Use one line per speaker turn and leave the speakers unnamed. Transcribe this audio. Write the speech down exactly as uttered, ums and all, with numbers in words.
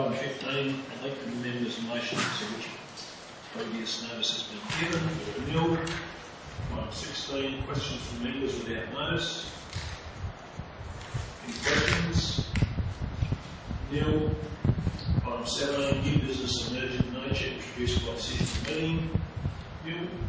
item fifteen, elected members' motions to which previous notice has been given. Nil. Item sixteen, questions from members without notice. Any questions? Nil. Item seventeen, new business of emergent nature introduced by decision meeting. Nil.